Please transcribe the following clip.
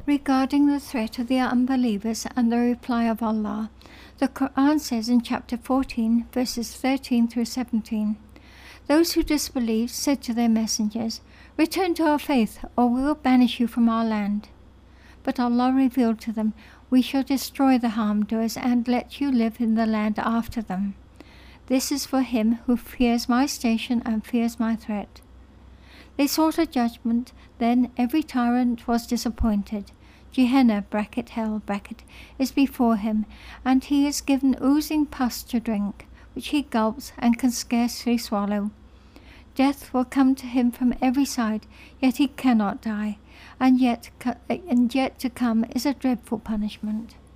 Regarding the threat of the unbelievers and the reply of Allah, the Quran says in chapter 14, verses 13 through 17, "Those who disbelieved said to their messengers, 'Return to our faith, or we will banish you from our land.' But Allah revealed to them, 'We shall destroy the harm doers and let you live in the land after them. This is for him who fears my station and fears my threat.' They sought a judgment, then every tyrant was disappointed. Gehenna (hell) is before him, and he is given oozing pus to drink, which he gulps and can scarcely swallow. Death will come to him from every side, yet he cannot die, and yet to come is a dreadful punishment."